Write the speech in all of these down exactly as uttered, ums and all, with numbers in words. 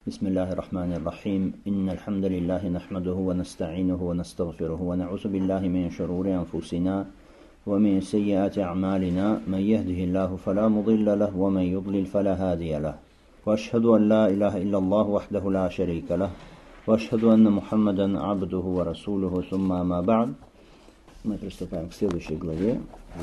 بسم الله الرحمن الرحيم إن الحمد لله نحمده ونستعينه ونستغفره ونعوذ بالله من شرور أنفسنا ومن سيئات أعمالنا من يهده الله فلا مضل له ومن يضلل فلا هادي له وأشهد أن لا إله إلا الله وحده لا شريك له وأشهد أن محمدا عبده ورسوله ثم ما بعد. Мы приступаем к следующей главе.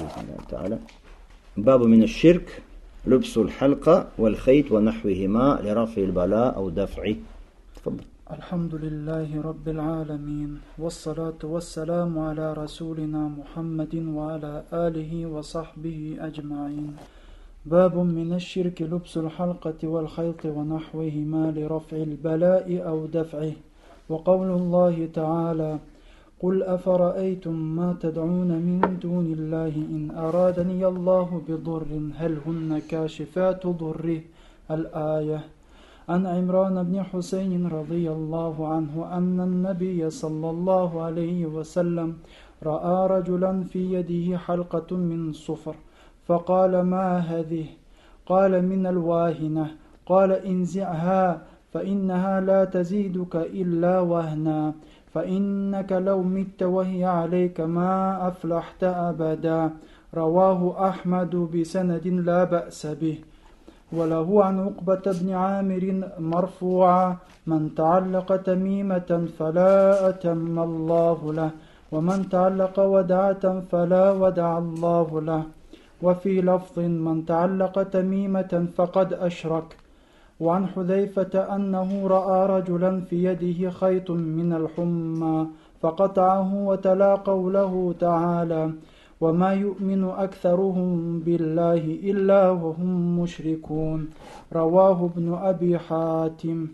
باب من الشرك لبس الحلقة والخيط ونحوهما لرفع البلاء أو دفعه. تفضل. الحمد لله رب العالمين والصلاة والسلام على رسولنا محمد وعلى آله وصحبه أجمعين. باب من الشرك لبس الحلقة والخيط ونحوهما لرفع البلاء أو دفعه. وقول الله تعالى: قل أفرأيتم ما تدعون من دون الله إن أرادني الله بضر هل هن كاشفات ضره. الآية. عن عمران بن حسين رضي الله عنه أن النبي صلى الله عليه وسلم رأى رجلا في يده حلقة من صفر فقال: ما هذه؟ قال: من الواهنة. قال: انزعها فإنها لا تزيدك إلا وهنا، فإنك لو مت وهي عليك ما أفلحت أبدا. رواه أحمد بسند لا بأس به. وله عن عقبة بن عامر مرفوعا: من تعلق تميمة فلا أتم الله له، ومن تعلق ودعة فلا ودع الله له. وفي لفظ: من تعلق تميمة فقد أشرك. وعن حذيفة أنه رأى رجلا في يده خيط من الحمى فقطعه وتلا قوله تعالى: وما يؤمن أكثرهم بالله إلا وهم مشركون. رواه ابن أبي حاتم.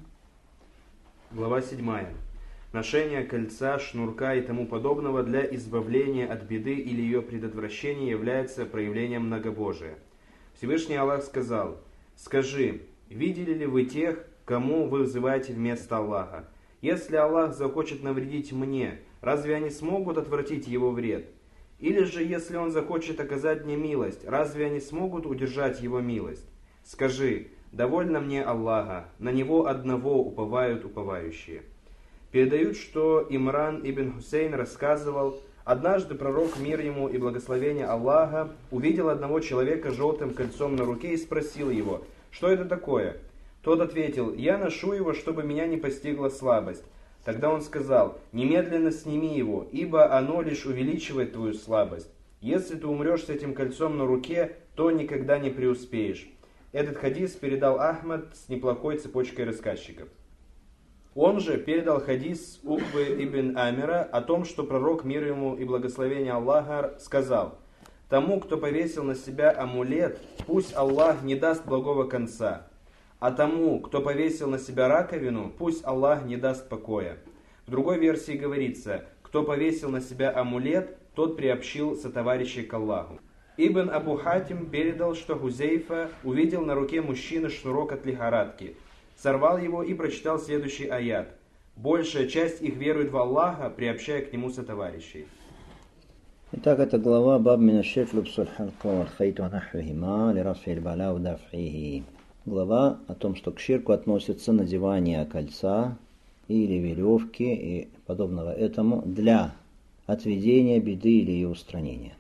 Глава седьмая. Ношение кольца, шнурка и тому подобного для избавления от беды или ее предотвращения является проявлением многобожия. Всевышний Аллах сказал: «Скажи, видели ли вы тех, кому вы взываете вместо Аллаха? Если Аллах захочет навредить мне, разве они смогут отвратить его вред? Или же, если Он захочет оказать мне милость, разве они смогут удержать его милость? Скажи, довольно мне Аллаха, на Него одного уповают уповающие». Передают, что Имран ибн Хусейн рассказывал: однажды пророк, мир ему и благословение Аллаха, увидел одного человека с желтым кольцом на руке и спросил его: «Что это такое?» Тот ответил: «Я ношу его, чтобы меня не постигла слабость». Тогда он сказал: «Немедленно сними его, ибо оно лишь увеличивает твою слабость. Если ты умрешь с этим кольцом на руке, то никогда не преуспеешь». Этот хадис передал Ахмад с неплохой цепочкой рассказчиков. Он же передал хадис Укбы ибн Амира о том, что пророк, мир ему и благословение Аллаха, сказал: «Тому, кто повесил на себя амулет, пусть Аллах не даст благого конца, а тому, кто повесил на себя раковину, пусть Аллах не даст покоя». В другой версии говорится: «Кто повесил на себя амулет, тот приобщил сотоварищей к Аллаху». Ибн Абу Хатим передал, что Хузейфа увидел на руке мужчины шнурок от лихорадки, сорвал его и прочитал следующий аят: «Большая часть их верует в Аллаха, приобщая к нему сотоварищей». Итак, это глава «Баб мин аш-ширк лубсуль халка валь хайт ва нахвихима ли раф'иль балаа ва даф'ихи». Глава о том, что к ширку относится надевание кольца или веревки и подобного этому для отведения беды или ее устранения.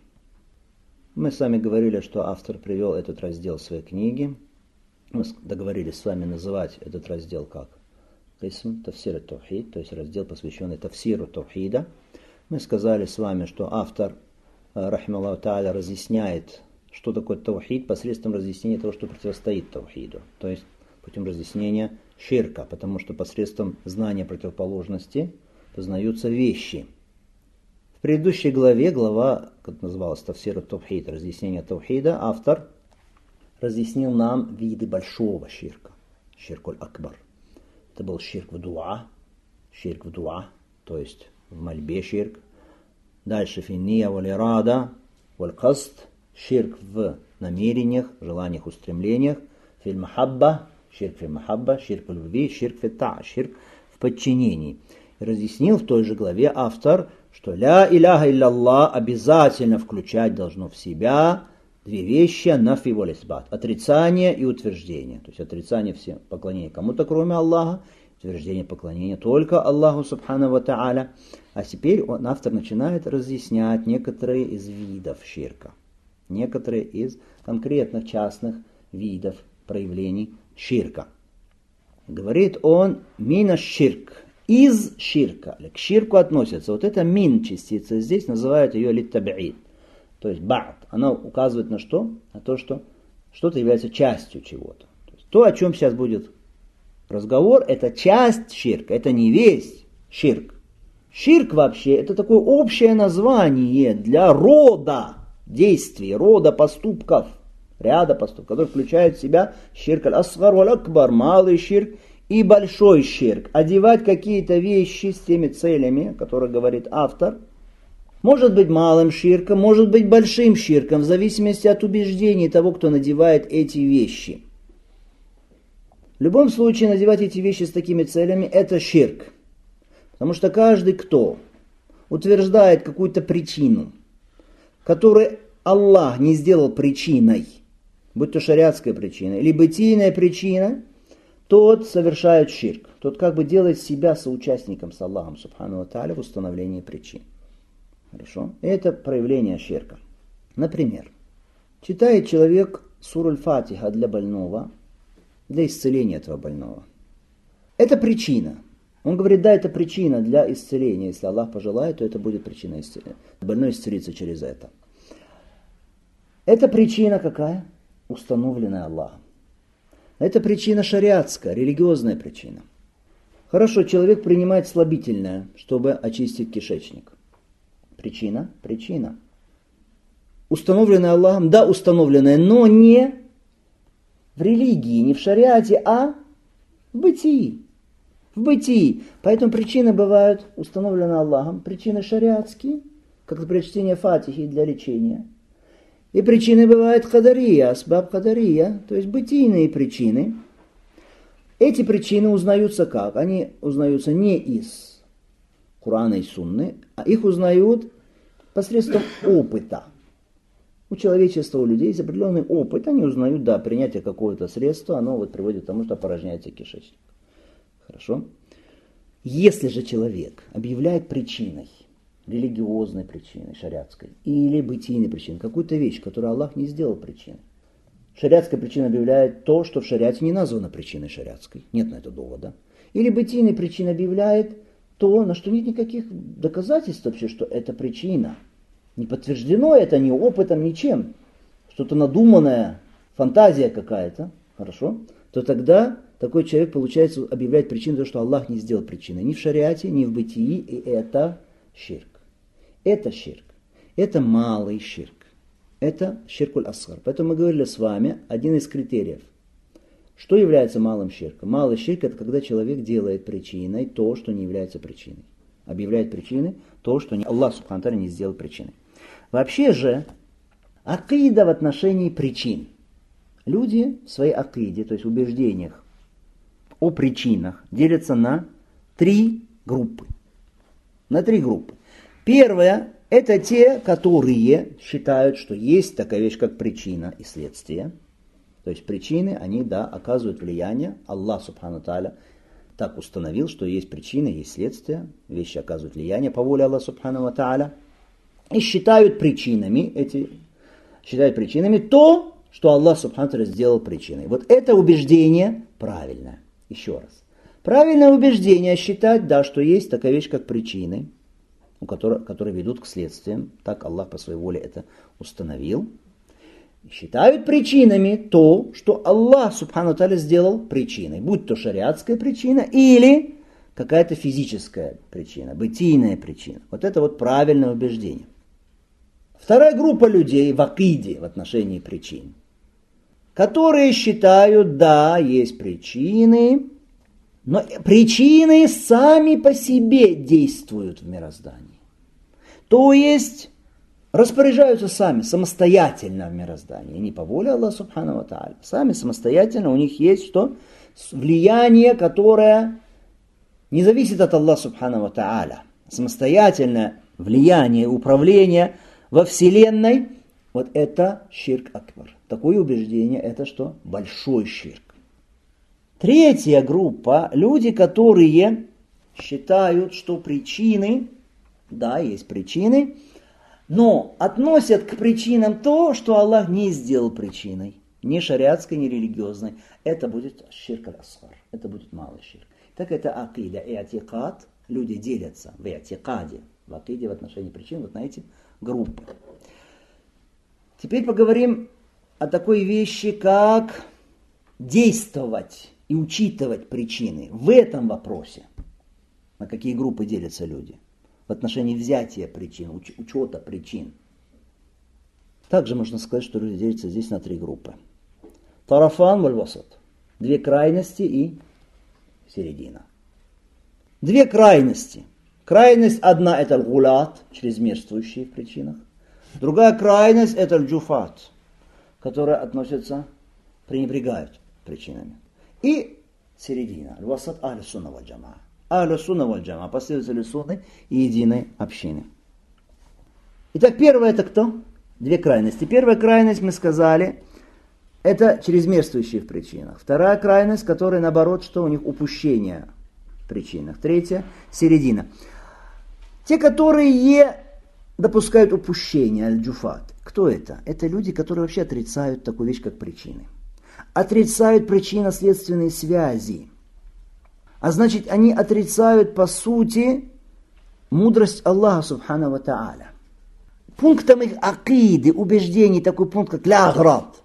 Мы с вами говорили, что автор привел этот раздел в своей книге. Мы договорились с вами называть этот раздел как «Кисм Тафсир ат-Таухид», то есть раздел, посвященный Тафсиру Таухида. Мы сказали с вами, что автор, рахималлаху тааля, разъясняет, что такое таухид, посредством разъяснения того, что противостоит таухиду, то есть путем разъяснения ширка, потому что посредством знания противоположности познаются вещи. В предыдущей главе, глава, как называлась, Тафсир ат-Таухид, разъяснение таухида, автор разъяснил нам виды большого ширка, ширкуль акбар. Это был ширк в дуа, ширк в дуа, то есть в мольбе ширк. Дальше финния валь ирада валь каст, ширк в намерениях, желаниях, устремлениях. Филь махабба, ширк фи махабба, ширк в любви, ширк фи таа, ширк в подчинении. И разъяснил в той же главе автор, что ля иляха илляллах обязательно включать должно в себя две вещи, нафи валь исбат, отрицание и утверждение. То есть отрицание все поклонения кому-то, кроме Аллаха, утверждение поклонения только Аллаху субхану ва тааля. А теперь он, автор начинает разъяснять некоторые из видов ширка, некоторые из конкретных частных видов проявлений ширка. Говорит он, мина ширк, из ширка, к ширку относится. Вот эта мин частица здесь называют ее литтабиид, то есть ба'д. Она указывает на что? На то, что что-то является частью чего-то. То есть то, о чем сейчас будет разговор, это часть ширка, это не весь ширк. Ширк вообще это такое общее название для рода действий, рода поступков, ряда поступков, которые включают в себя ширк аль-асгар валь-акбар, малый ширк и большой ширк. Одевать какие-то вещи с теми целями, которые говорит автор, может быть малым ширком, может быть большим ширком, в зависимости от убеждений того, кто надевает эти вещи. В любом случае, надевать эти вещи с такими целями – это ширк. Потому что каждый, кто утверждает какую-то причину, которую Аллах не сделал причиной, будь то шариатская причина или бытийная причина, тот совершает ширк. Тот как бы делает себя соучастником с Аллахом субхану ва тааля в установлении причин. Хорошо? Это проявление ширка. Например, читает человек суру аль-Фатиха для больного, для исцеления этого больного. Это причина. Он говорит, да, это причина для исцеления. Если Аллах пожелает, то это будет причина исцеления. Больной исцелится через это. Это причина какая? Установленная Аллахом. Это причина шариатская, религиозная причина. Хорошо, человек принимает слабительное, чтобы очистить кишечник. Причина? Причина. Установленная Аллахом? Да, установленная, но не в религии, не в шариате, а в бытии. В бытии. Поэтому причины бывают установлены Аллахом, причины шариатские, как например чтение фатихи для лечения. И причины бывают кадария, асбаб кадария, то есть бытийные причины. Эти причины узнаются как? Они узнаются не из Корана и Сунны, а их узнают посредством опыта. У человечества, у людей есть определенный опыт, они узнают, да, принятие какого-то средства, оно вот приводит к тому, что опорожняется кишечник. Хорошо? Если же человек объявляет причиной, религиозной причиной, шариатской, или бытийной причиной, какую-то вещь, которую Аллах не сделал причиной. Шариатская причина объявляет то, что в шариате не названо причиной шариатской. Нет на это довода. Или бытийная причина объявляет то, на что нет никаких доказательств вообще, что это причина. Не подтверждено это ни опытом, ничем. Что-то надуманное, фантазия какая-то. Хорошо? То тогда такой человек, получается, объявляет причину, то, что Аллах не сделал причиной. Ни в шариате, ни в бытии. И это ширк. Это ширк. Это малый ширк. Это ширкуль асгар. Поэтому мы говорили с вами один из критериев. Что является малым ширком? Малый ширк – это когда человек делает причиной то, что не является причиной. Объявляет причиной то, что Аллах субхану ва тааля не сделал причиной. Вообще же, акида в отношении причин. Люди в своей акиде, то есть в убеждениях о причинах, делятся на три группы. На три группы. Первая – это те, которые считают, что есть такая вещь, как причина и следствие. То есть причины, они, да, оказывают влияние. Аллах, субхану ва тааля, так установил, что есть причины, есть следствие. Вещи оказывают влияние по воле Аллаха, субхану ва тааля. И считают причинами, эти, считают причинами то, что Аллах, субхану ва тааля, сделал причиной. Вот это убеждение правильное. Еще раз. Правильное убеждение считать, да, что есть такая вещь, как причины, которые, которые ведут к следствиям. Так Аллах по своей воле это установил. Считают причинами то, что Аллах, субхану ва тааля, сделал причиной. Будь то шариатская причина или какая-то физическая причина, бытийная причина. Вот это вот правильное убеждение. Вторая группа людей в акиде в отношении причин, которые считают, да, есть причины, но причины сами по себе действуют в мироздании. То есть распоряжаются сами, самостоятельно в мироздании. Не по воле Аллаха субхану ва тааля. Сами самостоятельно у них есть что? Влияние, которое не зависит от Аллаха субхану ва тааля. Самостоятельное влияние, управление во Вселенной Вот это ширк акбар. Такое убеждение, это что? Большой ширк. Третья группа, люди, которые считают, что причины, да, есть причины, но относят к причинам то, что Аллах не сделал причиной. Ни шариатской, ни религиозной. Это будет ширк аль-асгар. Это будет малый ширк. Так это акида и атикад. Люди делятся в атикаде, в акиде в отношении причин вот на эти группы. Теперь поговорим о такой вещи, как действовать и учитывать причины в этом вопросе. На какие группы делятся люди? В отношении взятия причин, уч- учета причин. Также можно сказать, что люди делятся здесь на три группы. Тарафан валь-васат. Две крайности и середина. Две крайности. Крайность одна это гулат, чрезмерствующие в причинах. Другая крайность это джуфат, которая относится, пренебрегают причинами. И середина. Аль-васат ахлю сунна валь джамаа. Ахлю сунна валь джамаа, последователи сунны и единой общины. Итак, первое это кто? Две крайности. Первая крайность, мы сказали, это чрезмерствующие в причинах. Вторая крайность, которая наоборот, что у них упущение в причинах. Третья, середина. Те, которые допускают упущение, аль-джуфат. Кто это? Это люди, которые вообще отрицают такую вещь, как причины. Отрицают причинно-следственные связи. А значит, они отрицают, по сути, мудрость Аллаха, субхану ва тааля. Пунктом их акиды, убеждений, такой пункт, как ля-аград.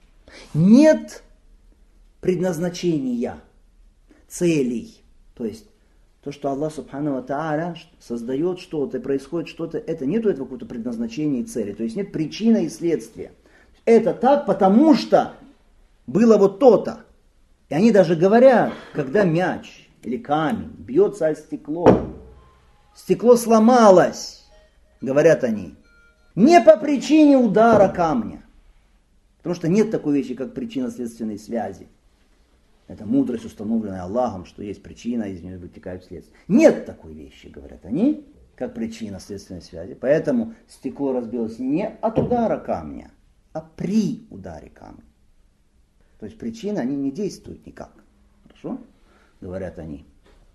Нет предназначения, целей. То есть, то, что Аллах, субхану ва тааля, создает что-то, происходит что-то, это нету этого какого-то предназначения и цели. То есть, нет причины и следствия. Это так, потому что было вот то-то. И они даже говорят, когда мяч или камень бьется о стекло, стекло сломалось, говорят они, не по причине удара камня. Потому что нет такой вещи, как причинно-следственной связи. Это мудрость, установленная Аллахом, что есть причина, из нее вытекают следствия. Нет такой вещи, говорят они, как причинно-следственной связи. Поэтому стекло разбилось не от удара камня, а при ударе камня. То есть причины, они не действуют никак. Хорошо? Говорят они.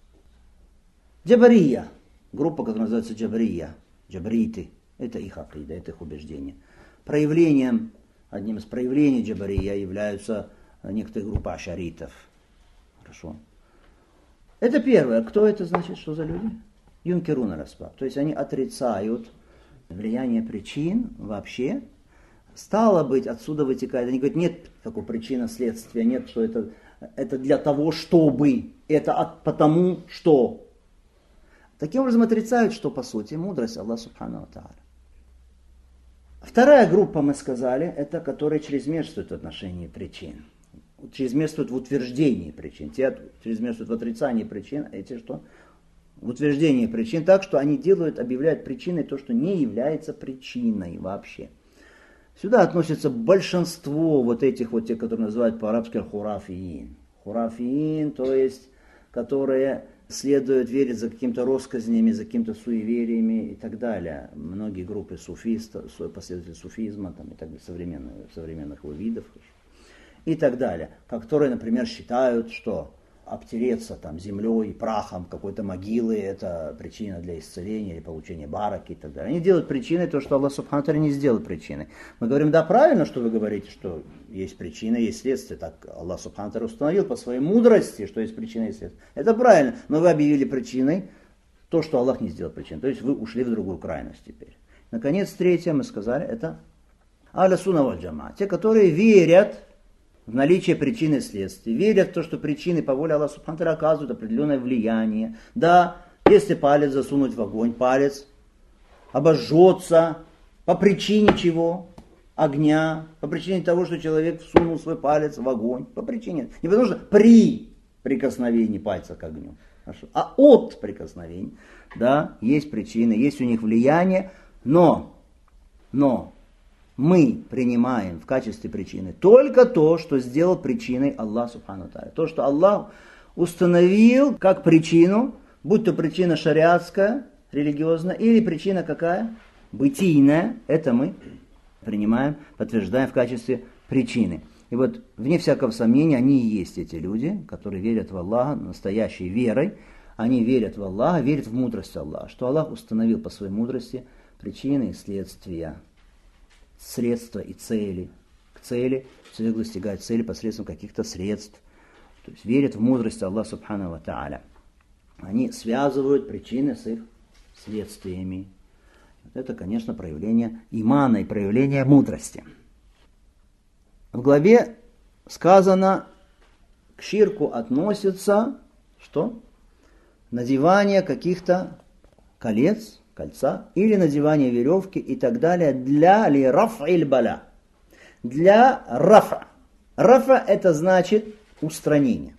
Джабария. Группа, которая называется Джабария. Джабриты. Это их акида, это их убеждение. Проявлением, одним из проявлений Джабария являются некоторые группы ашаритов. Хорошо. Это первое. Кто это значит? Что за люди? Юнкеруна распад. То есть они отрицают влияние причин вообще. Стало быть, отсюда вытекает. Они говорят, нет такой причины, следствия, нет, что это, это для того, чтобы, это от, потому что. Таким образом отрицают, что по сути мудрость Аллаха субхану ва тааля. Вторая группа, мы сказали, это которые чрезмерствуют в отношении причин. Чрезмерствуют в утверждении причин. Те чрезмерствуют в отрицании причин, а эти что? В утверждении причин так, что они делают, объявляют причиной то, что не является причиной вообще. Сюда относится большинство вот этих вот, тех, которые называют по-арабски хурафиин. Хурафиин, то есть, которые следуют, верят за какими-то россказнями, за какими-то суевериями и так далее. Многие группы суфистов, последователи суфизма там, и так далее, современных, современных его видов и так далее. Которые, например, считают, что обтереться там землей, прахом какой-то могилы, это причина для исцеления или получения бараки и так далее. Они делают причиной то, что Аллах субхану ва тааля не сделал причиной. Мы говорим, да, правильно, что вы говорите, что есть причина, есть следствие. Так Аллах субхану ва тааля установил по своей мудрости, что есть причина и следствие. Это правильно, но вы объявили причиной то, что Аллах не сделал причиной. То есть вы ушли в другую крайность теперь. Наконец, третье, мы сказали, это ахлю сунна валь джамаа. Те, которые верят в наличие причины и следствия, верят в то, что причины по воле Аллаха субхану ва тааля оказывают определенное влияние. Да, если палец засунуть в огонь, палец обожжется по причине чего? Огня, по причине того, что человек всунул свой палец в огонь, по причине, не потому что при прикосновении пальца к огню, а от прикосновения, да, есть причины, есть у них влияние, но, но, мы принимаем в качестве причины только то, что сделал причиной Аллах субхану ва тааля. То, что Аллах установил как причину, будь то причина шариатская, религиозная, или причина какая? Бытийная, это мы принимаем, подтверждаем в качестве причины. И вот, вне всякого сомнения, они и есть эти люди, которые верят в Аллаха настоящей верой. Они верят в Аллаха, верят в мудрость Аллаха, что Аллах установил по своей мудрости причины и следствия, средства и цели. К цели человек достигает цели посредством каких-то средств. То есть верят в мудрость Аллаха Субхану ва Тааля. Они связывают причины с их следствиями. Вот это, конечно, проявление имана и проявление мудрости. В главе сказано, к ширку относится что? Надевание каких-то колец, кольца, или надевание веревки и так далее для ли раф'иль бала. Для рафа. Рафа это значит устранение.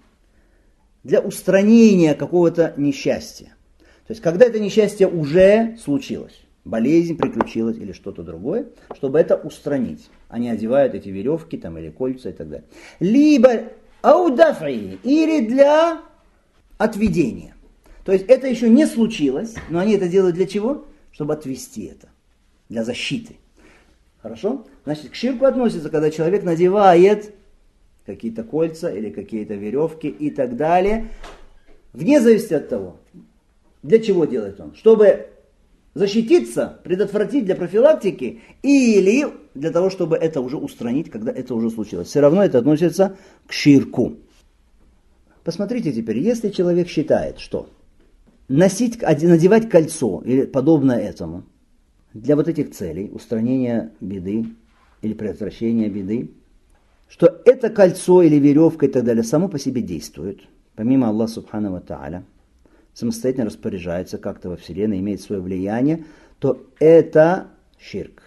Для устранения какого-то несчастья. То есть, когда это несчастье уже случилось, болезнь приключилась или что-то другое, чтобы это устранить. Они одевают эти веревки там, или кольца и так далее. Либо аудафи, или для отведения. То есть это еще не случилось, но они это делают для чего? Чтобы отвести это. Для защиты. Хорошо? Значит, к ширку относится, когда человек надевает какие-то кольца или какие-то веревки и так далее. Вне зависимости от того, для чего делает он. Чтобы защититься, предотвратить для профилактики или для того, чтобы это уже устранить, когда это уже случилось. Все равно это относится к ширку. Посмотрите теперь, если человек считает, что носить, надевать кольцо или подобное этому для вот этих целей, устранения беды или предотвращения беды, что это кольцо или веревка и так далее само по себе действует, помимо Аллаха Субхану ва Тааля, самостоятельно распоряжается как-то во Вселенной, имеет свое влияние, то это ширк.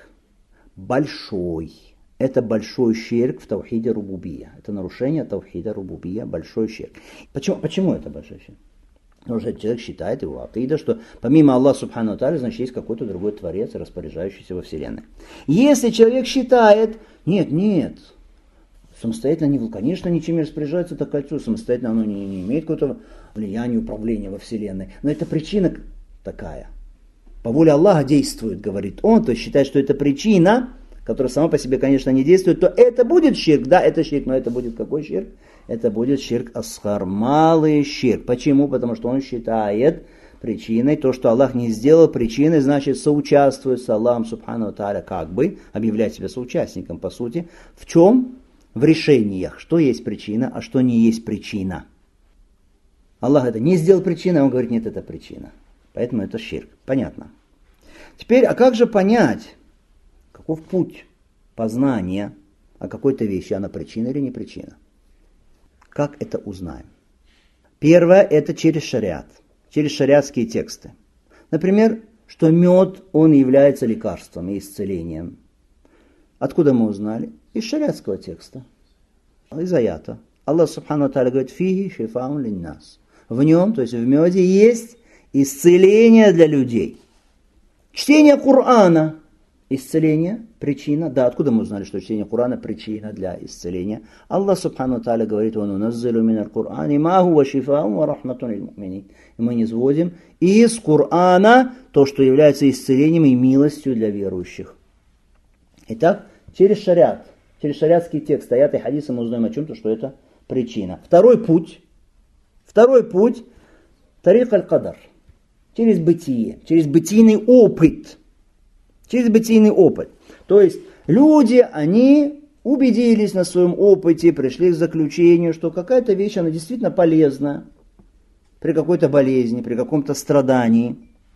Большой. Это большой ширк в таухиде рубубия. Это нарушение таухида рубубия, большой ширк. Почему, почему это большой ширк? Потому что человек считает его акида, что помимо Аллаха Субхану ва Тааля, значит, есть какой-то другой Творец, распоряжающийся во Вселенной. Если человек считает, нет, нет, самостоятельно, не, конечно, ничем не распоряжается это кольцо, самостоятельно оно не, не имеет какого-то влияния, управления во Вселенной. Но это причина такая. По воле Аллаха действует, говорит он, то есть считает, что это причина, которая сама по себе, конечно, не действует, то это будет ширк. Да, это ширк, но это будет какой ширк? Это будет ширк асхар, малый ширк. Почему? Потому что он считает причиной то, что Аллах не сделал причиной, значит, соучаствует с Аллахом Субхану ва Тааля, как бы, объявлять себя соучастником, по сути. В чем? В решениях, что есть причина, а что не есть причина. Аллах это не сделал причиной, а он говорит, нет, это причина. Поэтому это ширк. Понятно. Теперь, а как же понять, каков путь познания о какой-то вещи, она причина или не причина? Как это узнаем? Первое, это через шариат, через шариатские тексты. Например, что мед, он является лекарством и исцелением. Откуда мы узнали? Из шариатского текста, из аята. Аллах Субхану ва Тааля говорит, фиги шифаун линнас. В нем, то есть в меде, есть исцеление для людей. Чтение Корана, исцеление, причина. Да, откуда мы узнали, что чтение Корана причина для исцеления? Аллах Субхану ва Тааля говорит, «Ва нуназзилу миналь Корани ма хуа шифаун ва рахматун лиль му'минин». И мы низводим из Корана то, что является исцелением и милостью для верующих. Итак, через шариат, через шариатские тексты, аяты и хадисы мы узнаем о чем-то, что это причина. Второй путь, второй путь, тарик аль-кадар, через бытие, через бытийный опыт. Через бытийный опыт. То есть люди, они убедились на своем опыте, пришли к заключению, что какая-то вещь, она действительно полезна при какой-то болезни, при каком-то страдании.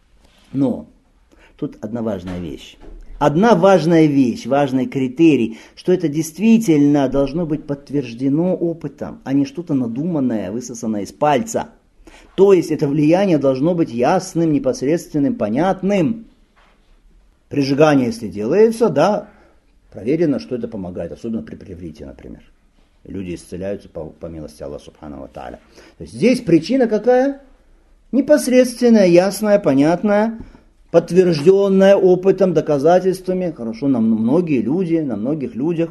Но тут одна важная вещь. Одна важная вещь, важный критерий, что это действительно должно быть подтверждено опытом, а не что-то надуманное, высосанное из пальца. То есть это влияние должно быть ясным, непосредственным, понятным. Прижигание, если делается, да, проверено, что это помогает, особенно при приврите, например. Люди исцеляются по, по милости Аллаха Субхану ва Тааля. То есть здесь причина какая? Непосредственная, ясная, понятная, подтвержденная опытом, доказательствами. Хорошо, на многие люди, на многих людях.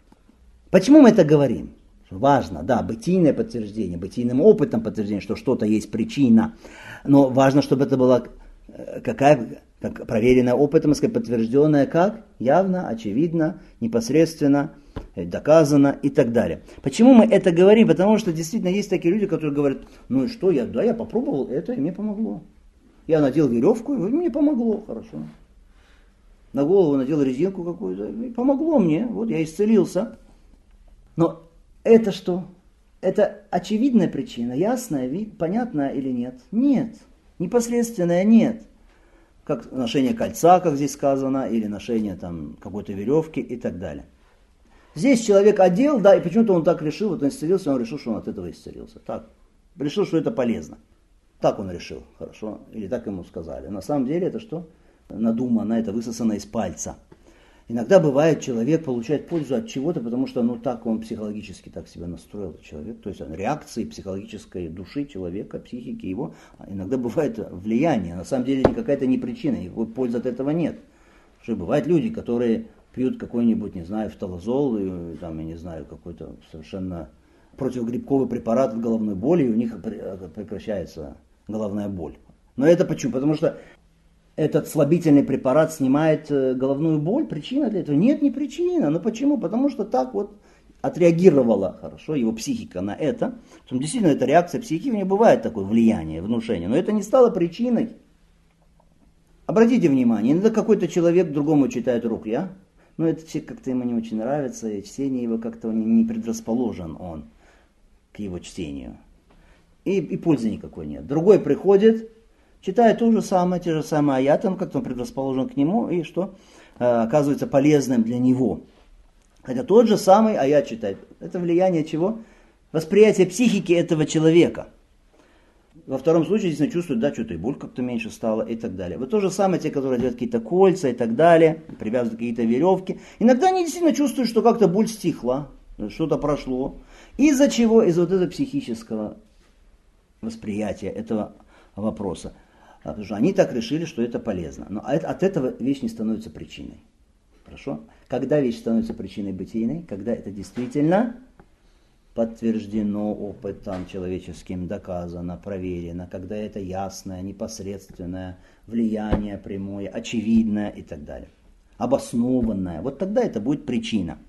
Почему мы это говорим? Важно, да, бытийное подтверждение, бытийным опытом подтверждение, что что-то есть причина. Но важно, чтобы это было какая, как проверенная опытом, сказать, подтвержденная как? Явно, очевидно, непосредственно, доказано и так далее. Почему мы это говорим? Потому что действительно есть такие люди, которые говорят, ну и что, я, да, я попробовал это, и мне помогло. Я надел веревку, и мне помогло, хорошо. На голову надел резинку какую-то, и помогло мне, вот я исцелился. Но это что? Это очевидная причина, ясная, понятная или нет? Нет. Непосредственная нет. Как ношение кольца, как здесь сказано, или ношение там какой-то веревки и так далее. Здесь человек одел, да, и почему-то он так решил, вот он исцелился, он решил, что он от этого исцелился. Так, решил, что это полезно. Так он решил, хорошо, или так ему сказали. На самом деле это что? Надумано, это высосано из пальца. Иногда бывает, человек получает пользу от чего-то, потому что ну так он психологически так себя настроил, человек. То есть реакции психологической души человека, психики его, иногда бывает влияние. На самом деле какая-то не причина, его пользы от этого нет. Потому что бывают люди, которые пьют какой-нибудь, не знаю, фталазол, и, там, я не знаю, какой-то совершенно противогрибковый препарат от головной боли, и у них прекращается головная боль. Но это почему? Потому что этот слабительный препарат снимает головную боль. Причина для этого? Нет, не причина. Но почему? Потому что так вот отреагировала хорошо его психика на это. Что действительно, эта реакция психики, у нее бывает такое влияние, внушение. Но это не стало причиной. Обратите внимание, иногда какой-то человек другому читает рукья, но это все как-то ему не очень нравится, и чтение его как-то не предрасположен он к его чтению. И, и пользы никакой нет. Другой приходит, читает то же самое, те же самые аяты, как-то он предрасположен к нему, и что оказывается полезным для него. Хотя тот же самый аят читает. Это влияние чего? Восприятие психики этого человека. Во втором случае действительно чувствуют, да, что-то и боль как-то меньше стала и так далее. Вот то же самое те, которые делают какие-то кольца и так далее, привязывают какие-то веревки. Иногда они действительно чувствуют, что как-то боль стихла, что-то прошло. Из-за чего? Из-за вот этого психического восприятия этого вопроса. Потому что они так решили, что это полезно. Но от этого вещь не становится причиной. Хорошо? Когда вещь становится причиной бытийной? Когда это действительно подтверждено опытом человеческим, доказано, проверено, когда это ясное, непосредственное влияние прямое, очевидное и так далее. Обоснованное. Вот тогда это будет причина.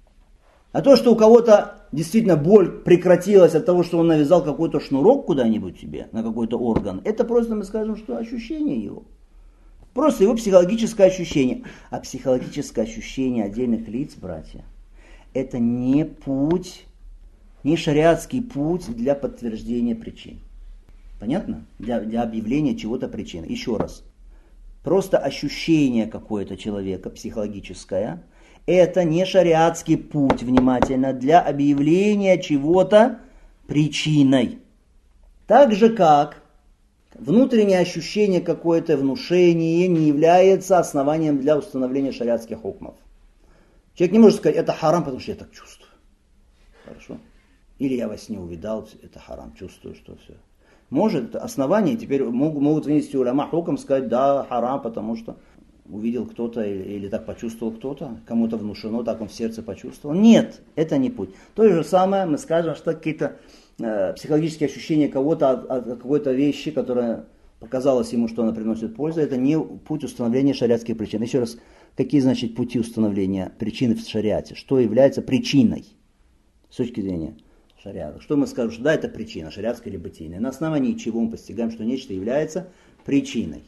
А то, что у кого-то действительно боль прекратилась от того, что он навязал какой-то шнурок куда-нибудь себе, на какой-то орган, это просто мы скажем, что ощущение его. Просто его психологическое ощущение. А психологическое ощущение отдельных лиц, братья, это не путь, не шариатский путь для подтверждения причин. Понятно? Для, для объявления чего-то причины. Еще раз. Просто ощущение какое-то человека, психологическое, это не шариатский путь, внимательно, для объявления чего-то причиной. Так же как внутреннее ощущение какое-то, внушение не является основанием для установления шариатских хукмов. Человек не может сказать, это харам, потому что я так чувствую. Хорошо? Или я во сне увидал, это харам, чувствую, что все. Может, основания теперь могут, могут вынести уляма хукм, сказать, да, харам, потому что увидел кто-то или, или так почувствовал кто-то, кому-то внушено, так он в сердце почувствовал. Нет, это не путь. То же самое мы скажем, что какие-то э, психологические ощущения кого-то от, от какой-то вещи, которая показалось ему, что она приносит пользу, это не путь установления шариатских причин. Еще раз, какие значит пути установления причины в шариате? Что является причиной с точки зрения шариата? Что мы скажем, что да, это причина, шариатская или бытийная. На основании чего мы постигаем, что нечто является причиной.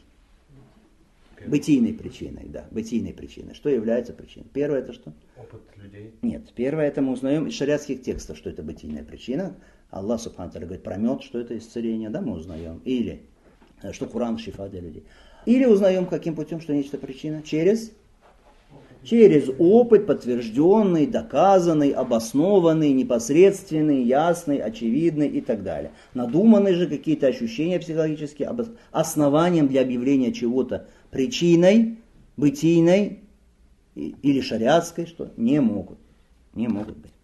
Бытийной причиной, да, бытийной причиной. Что является причиной? Первое это что? Опыт людей. Нет, первое это мы узнаем из шариатских текстов, что это бытийная причина. Аллах субхану ва тааля говорит про мед, что это исцеление, да, мы узнаем. Или что Куран шифа для людей. Или узнаем каким путем, что нечто причина? Через? Через опыт, подтвержденный, доказанный, обоснованный, непосредственный, ясный, очевидный и так далее. Надуманные же какие-то ощущения психологические, основанием для объявления чего-то причиной, бытийной или шариатской, что не могут. Не могут быть.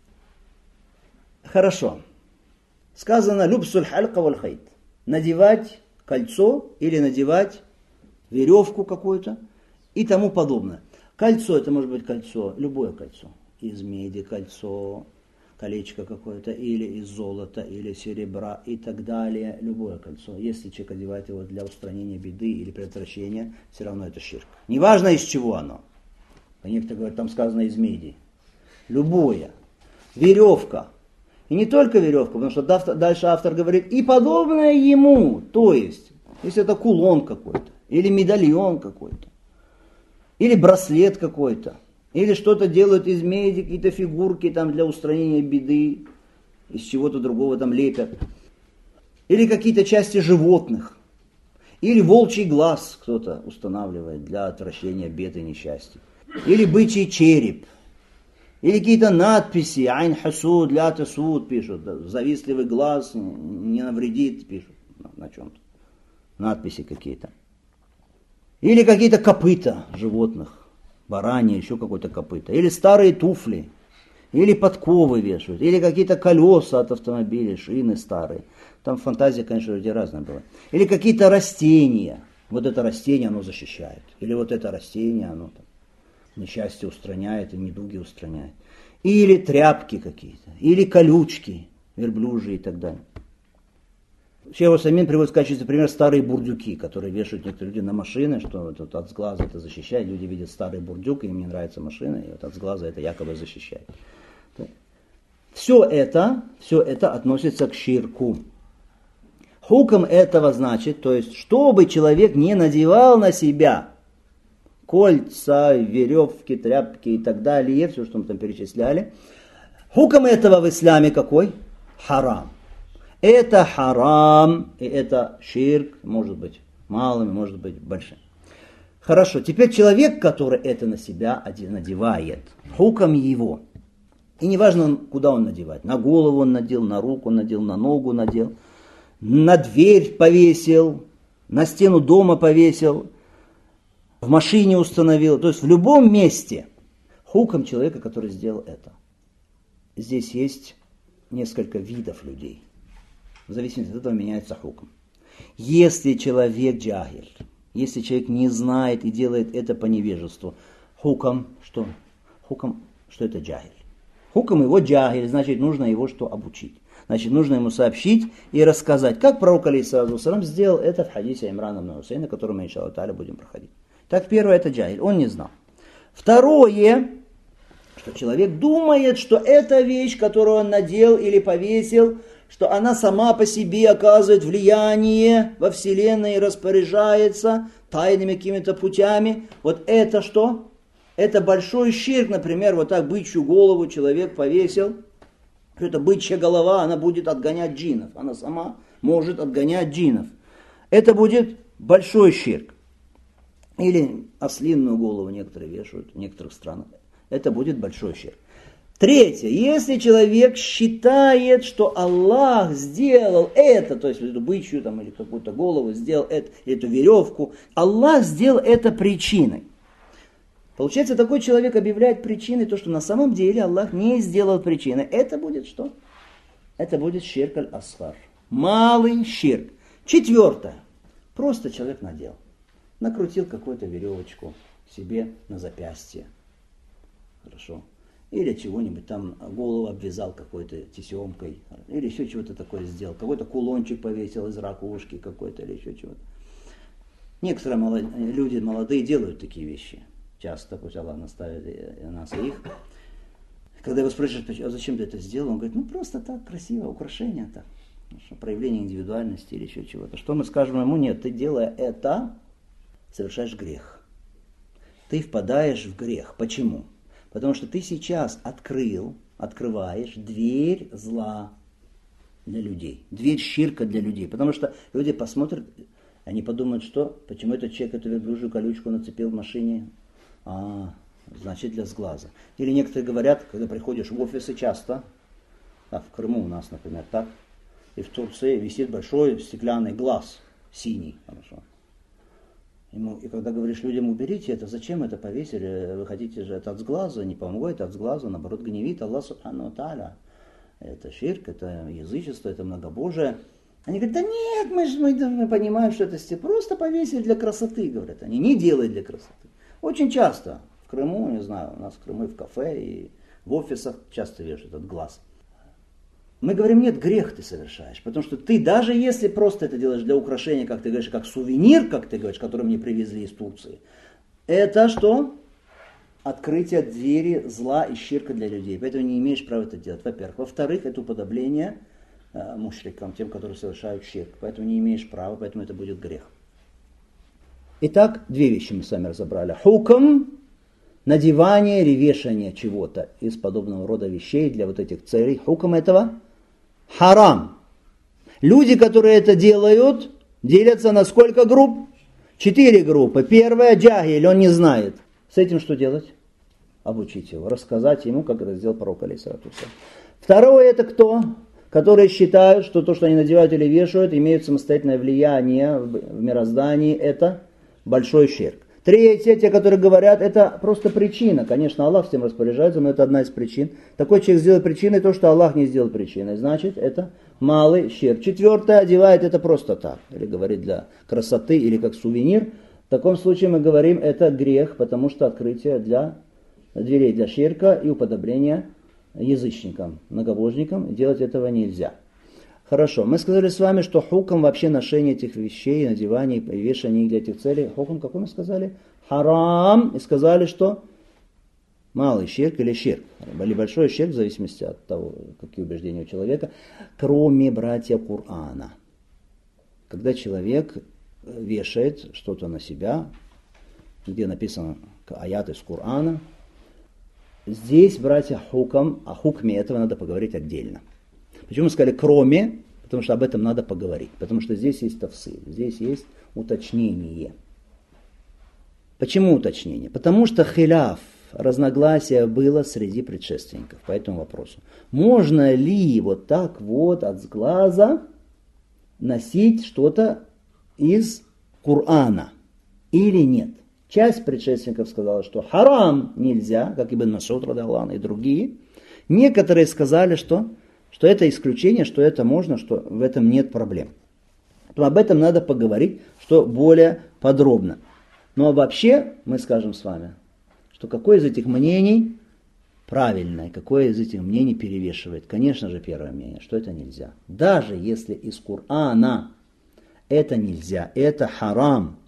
Хорошо. Сказано «любсуль халька валь хайт». Надевать кольцо или надевать веревку какую-то и тому подобное. Кольцо, это может быть кольцо, любое кольцо. Из меди кольцо, колечко какое-то, или из золота, или серебра и так далее, любое кольцо. Если человек одевает его для устранения беды или предотвращения, все равно это ширк. Неважно, из чего оно. А некоторые говорят, там сказано из меди. Любое. Веревка. И не только веревка, потому что дальше автор говорит, и подобное ему. То есть, если это кулон какой-то, или медальон какой-то, или браслет какой-то, или что-то делают из меди, какие-то фигурки там для устранения беды, из чего-то другого там лепят. Или какие-то части животных. Или волчий глаз кто-то устанавливает для отвращения бед и несчастья. Или бычий череп. Или какие-то надписи, айн хасуд, ля тасуд пишут, завистливый глаз не навредит, пишут на чем-то. Надписи какие-то. Или какие-то копыта животных, бараньи, еще какое-то копыто. Или старые туфли, или подковы вешают, или какие-то колеса от автомобиля, шины старые. Там фантазия, конечно, людей разная была. Или какие-то растения. Вот это растение, оно защищает. Или вот это растение, оно там несчастье устраняет и недуги устраняет. Или тряпки какие-то, или колючки, верблюжьи и так далее. Шейх Усаймин приводит в качестве примера старые бурдюки, которые вешают некоторые люди на машины, что вот от сглаза это защищает. Люди видят старый бурдюк, и им не нравится машина, и вот от сглаза это якобы защищает. Все это, все это относится к ширку. Хукм этого значит, то есть, чтобы человек не надевал на себя кольца, веревки, тряпки и так далее, все, что мы там перечисляли. Хукм этого в исламе какой? Харам. Это харам, и это ширк, может быть малым, может быть большим. Хорошо, теперь человек, который это на себя надевает, хукм его. И неважно, куда он надевает. На голову он надел, на руку надел, на ногу надел, на дверь повесил, на стену дома повесил, в машине установил, то есть в любом месте хукм человека, который сделал это. Здесь есть несколько видов людей. В зависимости от этого меняется хукм. Если человек джахиль, если человек не знает и делает это по невежеству, хукм, что? Хукм, что это джахиль. Хукм его джахиль, значит, нужно его что обучить. Значит, нужно ему сообщить и рассказать, как пророк алейхиссалату вассалам сделал это в хадисе Имрана ибн Хусейна, который мы, иншаллаху тааля, будем проходить. Так, первое, это джахиль, он не знал. Второе, что человек думает, что эта вещь, которую он надел или повесил, что она сама по себе оказывает влияние во Вселенной и распоряжается тайными какими-то путями. Вот это что? Это большой ширк, например, вот так бычью голову человек повесил. Это бычья голова, она будет отгонять джиннов. Она сама может отгонять джиннов. Это будет большой ширк. Или ослинную голову некоторые вешают в некоторых странах. Это будет большой ширк. Третье. Если человек считает, что Аллах сделал это, то есть эту бычью там, или какую-то голову, сделал это, эту веревку, Аллах сделал это причиной. Получается, такой человек объявляет причиной то, что на самом деле Аллах не сделал причиной. Это будет что? Это будет ширк аль-асгар. Малый ширк. Четвертое. Просто человек надел. Накрутил какую-то веревочку себе на запястье. Хорошо. Или чего-нибудь там голову обвязал какой-то тесемкой. Или еще чего-то такое сделал. Какой-то кулончик повесил из ракушки какой-то или еще чего-то. Некоторые молод... люди молодые делают такие вещи. Часто, пусть Аллах наставит нас и их. Когда его спрашивают, а зачем ты это сделал, он говорит, ну просто так, красиво, украшение так. Проявление индивидуальности или еще чего-то. Что мы скажем ему? Нет, ты делая это, совершаешь грех. Ты впадаешь в грех. Почему? Потому что ты сейчас открыл, открываешь дверь зла для людей. Дверь ширка для людей. Потому что люди посмотрят, они подумают, что, почему этот человек эту верблюжью колючку нацепил в машине. А, значит, для сглаза. Или некоторые говорят, когда приходишь в офисы часто, так, в Крыму у нас, например, так, и в Турции висит большой стеклянный глаз, синий, хорошо. Ему, и когда говоришь людям, уберите это, зачем это повесили, вы хотите же это от сглаза, не помогает от сглаза, наоборот, гневит Аллах субхану ва тааля. Это ширк, это язычество, это многобожие. Они говорят, да нет, мы же мы, мы понимаем, что это стекло, просто повесили для красоты, говорят они, не делай для красоты. Очень часто в Крыму, не знаю, у нас в Крыму и в кафе, и в офисах часто вешают этот глаз. Мы говорим, нет, грех ты совершаешь. Потому что ты, даже если просто это делаешь для украшения, как ты говоришь, как сувенир, как ты говоришь, который мне привезли из Турции, это что? Открытие двери зла и ширка для людей. Поэтому не имеешь права это делать, во-первых. Во-вторых, это уподобление э, мушрикам, тем, которые совершают ширк. Поэтому не имеешь права, поэтому это будет грех. Итак, две вещи мы с вами разобрали. Хукм, надевание или вешание чего-то из подобного рода вещей для вот этих целей. Хукм этого харам. Люди, которые это делают, делятся на сколько групп? Четыре группы. Первая джахиль, он не знает. С этим что делать? Обучить его, рассказать ему, как это сделал пророк алейхиссалату вассалям. Второе, это кто? Которые считают, что то, что они надевают или вешают, имеют самостоятельное влияние в мироздании. Это большой ширк. Третье, те, которые говорят, это просто причина. Конечно, Аллах всем распоряжается, но это одна из причин. Такой человек сделал причиной то, что Аллах не сделал причиной. Значит, это малый ширк. Четвертое, одевает это просто так. Или говорит для красоты, или как сувенир. В таком случае мы говорим, это грех, потому что открытие для дверей для ширка и уподобления язычникам, многобожникам. Делать этого нельзя. Хорошо, мы сказали с вами, что хукм вообще ношение этих вещей, надевание и вешание их для этих целей. Хукм, какой мы сказали? Харам. И сказали, что малый ширк или ширк. Или большой ширк, в зависимости от того, какие убеждения у человека. Кроме братья Корана. Когда человек вешает что-то на себя, где написано аят из Корана, здесь, братья, хукм, о хукме этого надо поговорить отдельно. Почему мы сказали кроме? Потому что об этом надо поговорить. Потому что здесь есть тафсир, здесь есть уточнение. Почему уточнение? Потому что хиляф, разногласие было среди предшественников по этому вопросу. Можно ли вот так вот от сглаза носить что-то из Корана или нет? Часть предшественников сказала, что харам нельзя, как Ибн Мас'уд радиаллаху и другие. Некоторые сказали, что, что это исключение, что это можно, что в этом нет проблем. То об этом надо поговорить, что более подробно. Но вообще мы скажем с вами, что какое из этих мнений правильное, какое из этих мнений перевешивает. Конечно же, первое мнение, что это нельзя. Даже если из Корана это нельзя, это харам.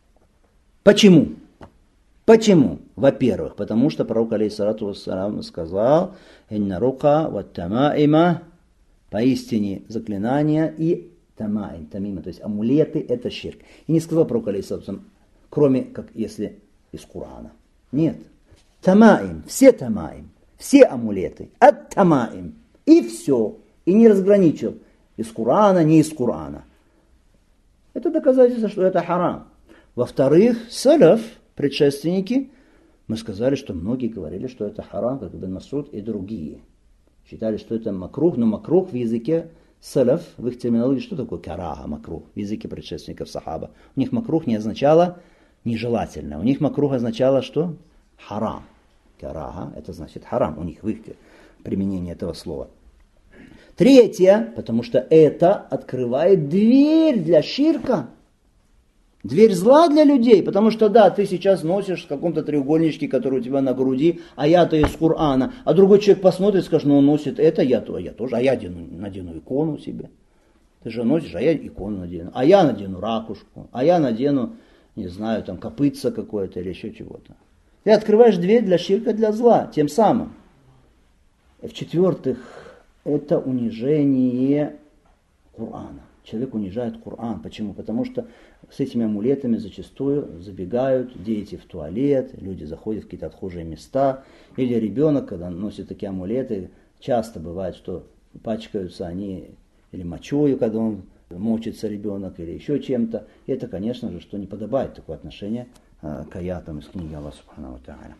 Почему? Почему? Во-первых, потому что пророк алейхиссалату вассалям сказал: «Инна рука ва тамаима», поистине заклинания и тамаим, тамима, то есть амулеты, это ширк. И не сказал пророк алейхиссалату вассалям, кроме как если из Корана. Нет. Тамаим, все тамаим, все амулеты, от тамаим, и все. И не разграничил из Корана, не из Корана. Это доказательство, что это харам. Во-вторых, салаф, предшественники, мы сказали, что многие говорили, что это харам, как Ибн Мас'уд и другие. Считали, что это макрух, но макрух в языке салаф, в их терминологии, что такое караха, макрух, в языке предшественников сахаба. У них макрух не означало нежелательно, у них макрух означало, что харам. Караха, это значит харам, у них в их применении этого слова. Третье, потому что это открывает дверь для ширка. Дверь зла для людей, потому что да, ты сейчас носишь в каком-то треугольничке, который у тебя на груди, а я-то из Корана, а другой человек посмотрит и скажет, ну он носит это, я, то, я тоже, а я надену, надену икону себе. Ты же носишь, а я икону надену, а я надену ракушку, а я надену, не знаю, там копытце какое-то или еще чего-то. Ты открываешь дверь для ширка, для зла, тем самым. И в-четвертых, это унижение Корана. Человек унижает Коран. Почему? Потому что с этими амулетами зачастую забегают дети в туалет, люди заходят в какие-то отхожие места, или ребенок, когда носит такие амулеты, часто бывает, что пачкаются они или мочою, когда он мочится ребенок, или еще чем-то. И это, конечно же, что не подобает такое отношение к аятам из книги Аллаха Субхану ва Тааля.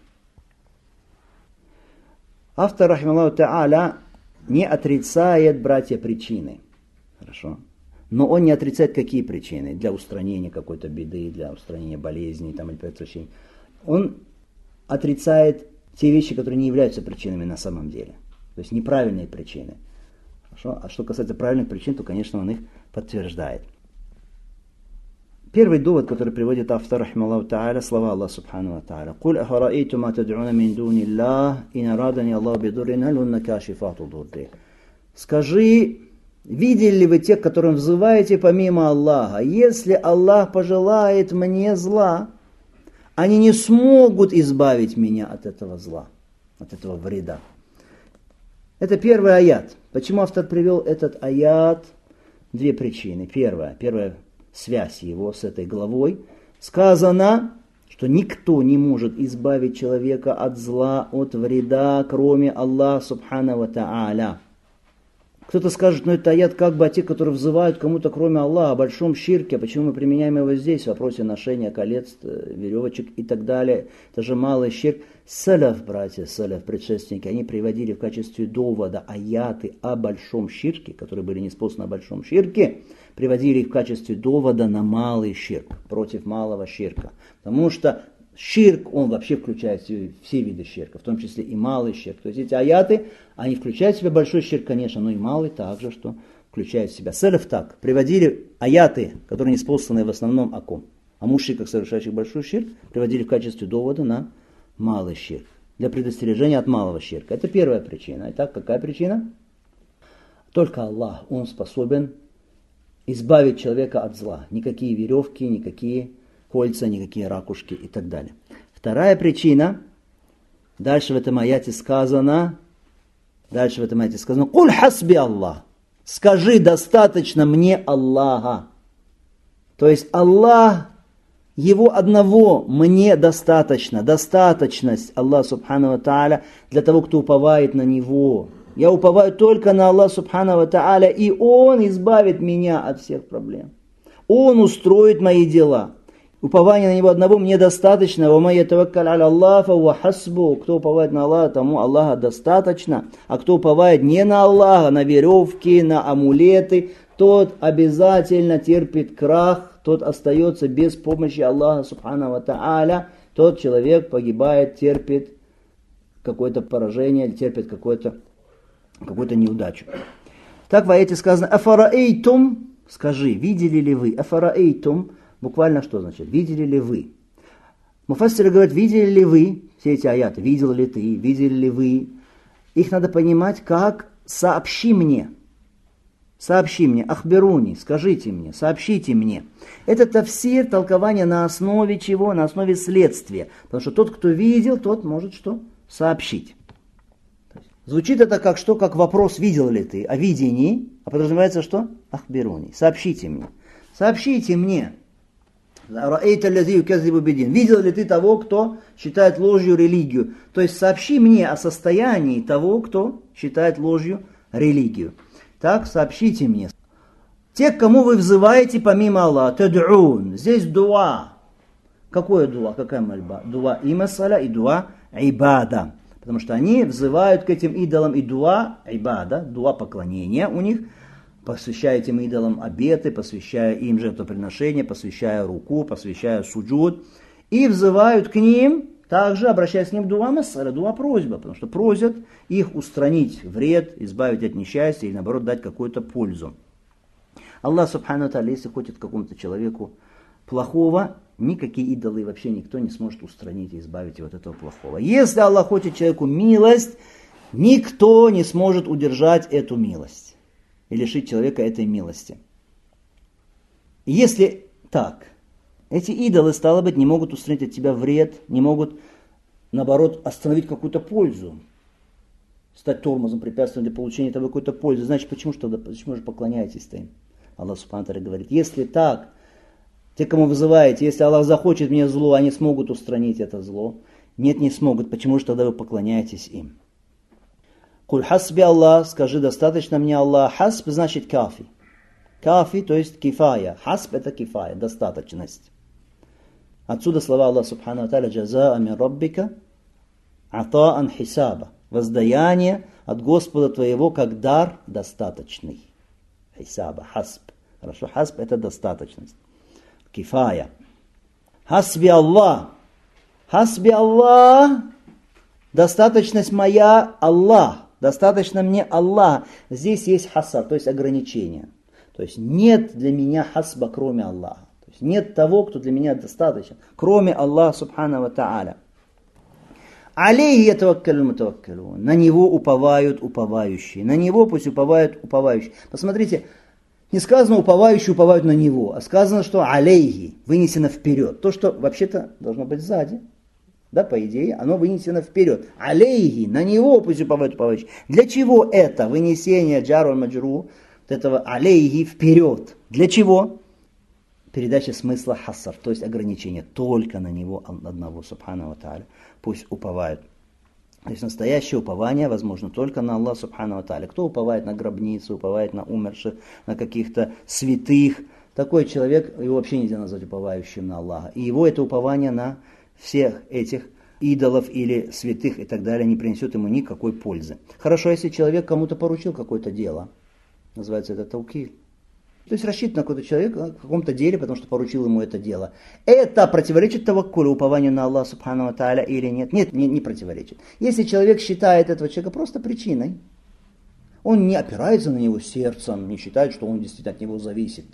Автор, рахималлаху та'аля, не отрицает, братья, причины. Хорошо? Но он не отрицает, какие причины для устранения какой-то беды, для устранения болезней там, или предотвращения. Он отрицает те вещи, которые не являются причинами на самом деле. То есть неправильные причины. Хорошо? А что касается правильных причин, то, конечно, он их подтверждает. Первый довод, который приводит автор, рахималлаху та'аля, слова Аллаха Субхану ва Тааля. «Куль ахараитум ма тад'уна мин дуни Аллах, ин арадани Аллаху бидуррин, халь хунна кашифату дуррих». скажи, видели ли вы тех, которым взываете помимо Аллаха? Если Аллах пожелает мне зла, они не смогут избавить меня от этого зла, от этого вреда. Это первый аят. Почему автор привел этот аят? Две причины. Первая, первая связь его с этой главой. Сказано, что никто не может избавить человека от зла, от вреда, кроме Аллаха субхана ва тааля. Кто-то скажет, ну это аят как бы о тех, которые взывают кому-то кроме Аллаха, о большом ширке, почему мы применяем его здесь, в вопросе ношения колец, веревочек и так далее. Это же малый ширк. Салаф, братья, салаф, предшественники, они приводили в качестве довода аяты о большом ширке, которые были неспосланы о большом ширке, приводили их в качестве довода на малый ширк, против малого ширка. Потому что ширк, он вообще включает в себя все виды ширка, в том числе и малый ширк. То есть эти аяты, они включают в себя большой ширк, конечно, но и малый также, что включает в себя. Салаф так, приводили аяты, которые неспосланы в основном о ком? О мушриках, совершающих большой ширк, приводили в качестве довода на малый ширк, для предостережения от малого ширка. Это первая причина. Итак, какая причина? Только Аллах, Он способен избавить человека от зла. Никакие веревки, никакие кольца, никакие ракушки и так далее. Вторая причина, дальше в этом аяте сказано, дальше в этом аяте сказано, «Куль хасби Аллах», скажи, достаточно мне Аллаха. То есть Аллах, Его одного мне достаточно, достаточность Аллаха субхану ва тааля для того, кто уповает на Него. Я уповаю только на Аллаха субхану ва тааля, и Он избавит меня от всех проблем. Он устроит мои дела. Упование на Него одного мне достаточно. Ва ман ятаваккаль аля Аллах фа хуа хасбу. Кто уповает на Аллаха, тому Аллаха достаточно. А кто уповает не на Аллаха, на веревки, на амулеты, тот обязательно терпит крах, тот остается без помощи Аллаха субхану ва тааля, тот человек погибает, терпит какое-то поражение, терпит какое-то, какую-то неудачу. Так в аяте сказано, афараэйтум, скажи, видели ли вы, афараэйтум, буквально что значит, видели ли вы? Муфассиры говорят, видели ли вы, все эти аяты, видел ли ты, видели ли вы, их надо понимать как сообщи мне. Сообщи мне, ахбируни, скажите мне, сообщите мне. Это тафсир, толкование на основе чего? На основе следствия. Потому что тот, кто видел, тот может что? Сообщить. Звучит это как что? Как вопрос, видел ли ты? О видении. А подразумевается что? Ахбируни, сообщите мне. Сообщите мне. Видел ли ты того, кто считает ложью религию? То есть сообщи мне о состоянии того, кто считает ложью религию. Так, сообщите мне. Те, к кому вы взываете помимо Аллаха, тад'ун. Здесь дуа. Какое дуа? Какая мольба? Дуа имасаля и дуа ибада. Потому что они взывают к этим идолам и дуа ибада, дуа поклонения у них, посвящая этим идолам обеты, посвящая им жертвоприношения, посвящая руку, посвящая суджуд. И взывают к ним, также обращаясь к ним дуа масаля, дуа просьба, потому что просят их устранить вред, избавить от несчастья или наоборот дать какую-то пользу. Аллах субхану ва тааля, если хочет какому-то человеку плохого, никакие идолы вообще никто не сможет устранить и избавить его от этого плохого. Если Аллах хочет человеку милость, никто не сможет удержать эту милость и лишить человека этой милости. Если так, эти идолы, стало быть, не могут устранить от тебя вред, не могут, наоборот, остановить какую-то пользу, стать тормозом, препятствием для получения того какой-то пользы. Значит, почему, что, почему же поклоняетесь-то им? Аллах субхану ва тааля говорит, если так, те, кому вызываете, если Аллах захочет мне зло, они смогут устранить это зло. Нет, не смогут. Почему же тогда вы поклоняетесь им? Куль хасби Аллах, скажи, достаточно мне Аллах. Хасб значит кафи. Кафи, то есть кифая. Хасб это кифая, достаточность. Отсюда слова Аллаха субхану ва тааля, джазаа мин раббика атаан хисаба. Воздаяние от Господа твоего как дар достаточный. Хисаба, хасб. Хорошо, хасб это достаточность. Кифая. Хасби Аллах. Хасби Аллах. Достаточность моя Аллах. Достаточно мне Аллах. Здесь есть хасар, то есть ограничение. То есть нет для меня хасба, кроме Аллаха. То есть нет того, кто для меня достаточен, кроме Аллаха субхану ва тааля. Алейхи ятаваккалюн мутаваккалюн. На него уповают уповающие. На него пусть уповают уповающие. Посмотрите, не сказано уповающие уповают на него, а сказано, что алейхи вынесено вперед. То, что вообще-то должно быть сзади. Да, по идее, оно вынесено вперед. Алейхи, на него пусть уповают уповающие. Для чего это вынесение джару маджру, вот этого алейхи вперед? Для чего? Передача смысла хасар, то есть ограничение только на него одного, субхану ва тааля. Пусть уповают. То есть настоящее упование возможно только на Аллах субхану ва тааля. Кто уповает на гробницу, уповает на умерших, на каких-то святых, такой человек, его вообще нельзя назвать уповающим на Аллаха. И его это упование на всех этих идолов или святых и так далее не принесет ему никакой пользы. Хорошо, если человек кому-то поручил какое-то дело, называется это таукиль. То есть рассчитан на какой-то человек в каком-то деле, потому что поручил ему это дело. Это противоречит таваккулю, упованию на Аллаха субхану ва тааля или нет? Нет, не, не противоречит. Если человек считает этого человека просто причиной, он не опирается на него сердцем, не считает, что он действительно от него зависит,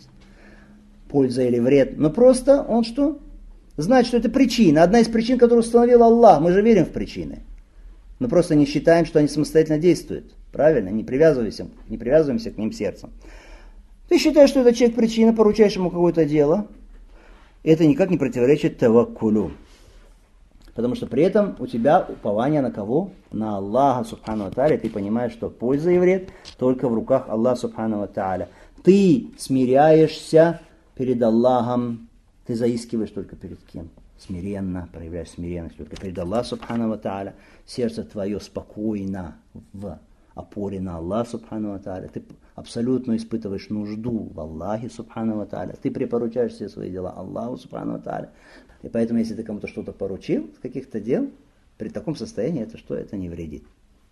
польза или вред, но просто он что? Знает, что это причина, одна из причин, которую установил Аллах. Мы же верим в причины. Мы просто не считаем, что они самостоятельно действуют. Правильно? Не привязываемся, не привязываемся к ним сердцем. Ты считаешь, что этот человек причина, поручаешь ему какое-то дело. Это никак не противоречит таваккулю. Потому что при этом у тебя упование на кого? На Аллаха субхану ва тааля. Ты понимаешь, что польза и вред только в руках Аллаха субхану ва тааля. Ты смиряешься перед Аллахом. Ты заискиваешь только перед кем? Смиренно, проявляешь смиренность только перед Аллахом субхану ва тааля. Сердце твое спокойно в опоре на Аллах субхану ва тааля. Ты абсолютно испытываешь нужду в Аллахе субхану ва тааля. Ты припоручаешь все свои дела Аллаху субхану ва тааля. И поэтому, если ты кому-то что-то поручил, с каких-то дел, при таком состоянии, это что? Это не вредит.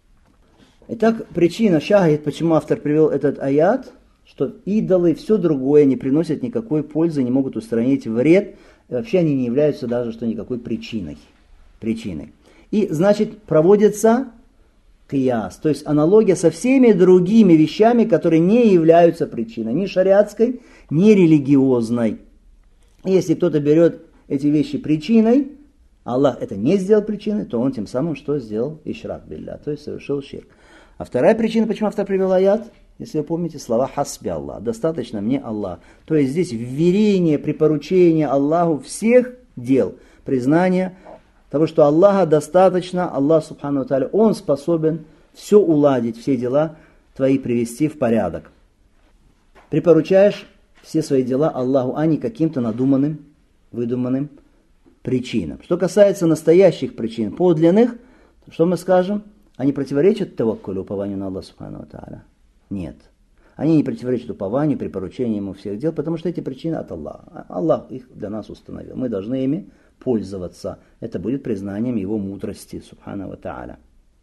Итак, причина шахид, почему автор привел этот аят, что идолы и все другое не приносят никакой пользы, не могут устранить вред, и вообще они не являются даже что никакой причиной. причиной. И, значит, проводится кияс, то есть аналогия со всеми другими вещами, которые не являются причиной, ни шариатской, ни религиозной. И если кто-то берет эти вещи причиной, Аллах это не сделал причиной, то он тем самым что сделал? Ишрак билля, то есть совершил ширк. А вторая причина, почему автор привел аят, если вы помните, слова хасби Аллах, достаточно мне Аллах. То есть здесь вверение, припоручение Аллаху всех дел, признание того, что Аллаха достаточно, Аллах субхану ва тааля, Он способен все уладить, все дела твои привести в порядок. Припоручаешь все свои дела Аллаху, а не каким-то надуманным, выдуманным причинам. Что касается настоящих причин, подлинных, что мы скажем? Они противоречат таваккулю, упованию на Аллаха субхану ва тааля? Нет. Они не противоречат упованию, припоручению ему всех дел, потому что эти причины от Аллаха. Аллах их для нас установил. Мы должны ими пользоваться. Это будет признанием его мудрости, субхану ва тааля.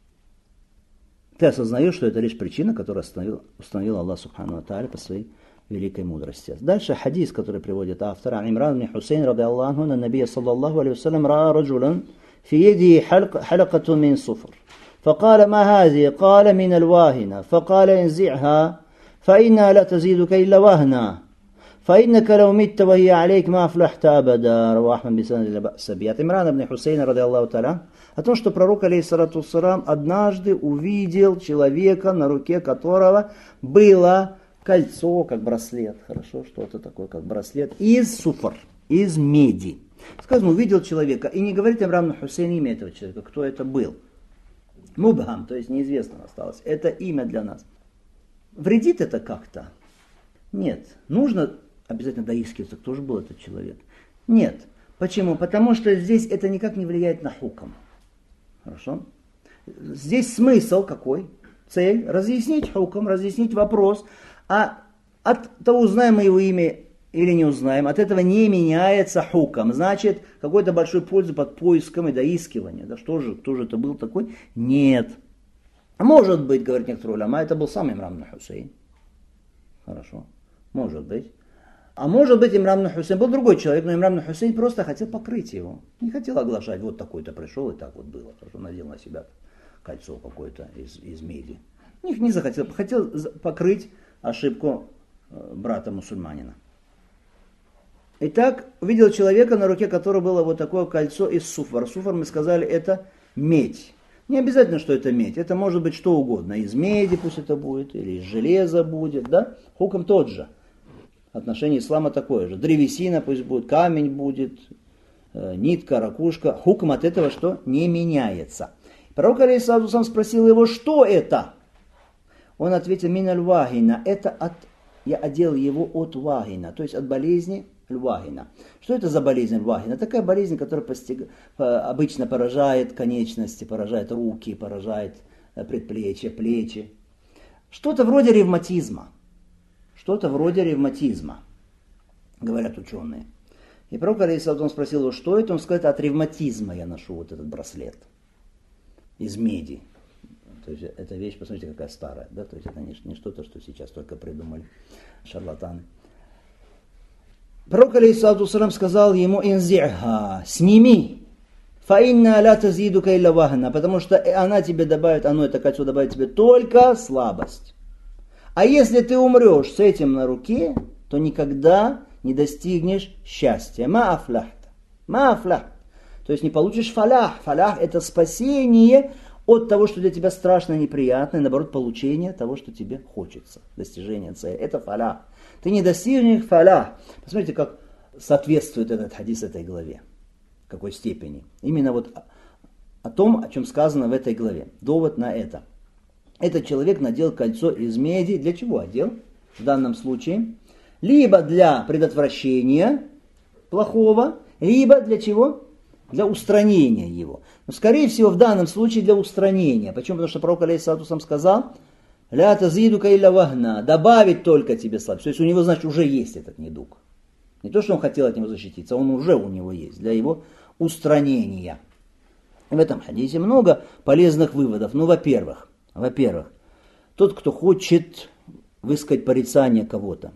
Ты осознаешь, что это лишь причина, которую установил, установил Аллах субхану ва тааля по своей великой мудрости. Дальше хадис, который приводит автор. Имран ибн Хусейн, ради Аллаху, на набия саллаллаху алейхи вассалям, ра раджулан фи еди халакату мин суфр. فقال ما هذه؟ قال من الواهنة. فقال انزعها فإنها لا تزيدك إلا وهنا فإنك لو مت وهي عليك ما أفلحت أبدا. رواه أحمد بسند لا بأس به. От Имрана ибн Хусейна, ради Аллаху та'аля, о том, что пророк, алейхиссалату вассалям, однажды увидел человека, на руке которого было кольцо, как браслет, хорошо, что-то такое, как браслет, из суфр, из меди. Сказано, увидел человека, и не говорит Имран ибн Хусейн имя этого человека, кто это был. Мубхам, то есть неизвестно осталось. Это имя для нас. Вредит это как-то? Нет. Нужно обязательно доискиваться, кто же был этот человек? Нет. Почему? Потому что здесь это никак не влияет на хукам. Хорошо? Здесь смысл какой? Цель? Разъяснить хукам, разъяснить вопрос. А от того, узнаем мы его имя или не узнаем, от этого не меняется хукам. Значит, какой-то большой пользы под поиском и доискиванием. Да что же, кто же это был такой? Нет. Может быть, говорит некоторые уляма, это был сам Имран ибн Хусейн. Хорошо. Может быть. А может быть, Имран ибн Хусейн был другой человек, но Имран ибн Хусейн просто хотел покрыть его. Не хотел оглашать, вот такой-то пришел, и так вот было. Потому что надел на себя кольцо какое-то из, из меди. Не, не захотел, хотел покрыть ошибку брата-мусульманина. Итак, увидел человека, на руке которого было вот такое кольцо из суфар. Суфар, мы сказали, это медь. Не обязательно, что это медь. Это может быть что угодно. Из меди пусть это будет, или из железа будет. Да? Хукм тот же. Отношение ислама такое же. Древесина пусть будет, камень будет, э, нитка, ракушка. Хукм от этого что? Не меняется. Пророк алейхиссалату сам спросил его, что это? Он ответил, мин аль-вагина. Это от, я одел его от вагина, то есть от болезни аль-вагина. Что это за болезнь аль-вагина? Такая болезнь, которая постиг... обычно поражает конечности, поражает руки, поражает предплечья, плечи. Что-то вроде ревматизма. Что-то вроде ревматизма, говорят ученые. И пророк алейхиссалату спросил его, что это? Он сказал, от ревматизма я ношу вот этот браслет из меди. То есть эта вещь, посмотрите, какая старая. Да? То есть это не, не что-то, что сейчас только придумали шарлатаны. Пророк алейхиссалату сказал ему, инзи'ха, сними, фаинна ля тазидука илля вахна, потому что она тебе добавит, оно, это кольцо добавит тебе только слабость. А если ты умрешь с этим на руке, то никогда не достигнешь счастья. Ма афляхта. Ма афляхта. То есть не получишь фалях. Фалях это спасение от того, что для тебя страшно и неприятно, и наоборот получение того, что тебе хочется. Достижение цели. Это фалях. Ты не достигнешь фалях. Посмотрите, как соответствует этот хадис этой главе. В какой степени. Именно вот о том, о чем сказано в этой главе. Довод на это. Этот человек надел кольцо из меди. Для чего одел? В данном случае. Либо для предотвращения плохого, либо для чего? Для устранения его. Но скорее всего в данном случае для устранения. Почему? Потому что пророк алейхиссалату сам сказал, ля тазидука илля вахна, добавить только тебе слабость. То есть у него, значит, уже есть этот недуг. Не то, что он хотел от него защититься, он уже у него есть, для его устранения. И в этом хадисе много полезных выводов. Ну, во-первых, во-первых, тот, кто хочет высказать порицание кого-то,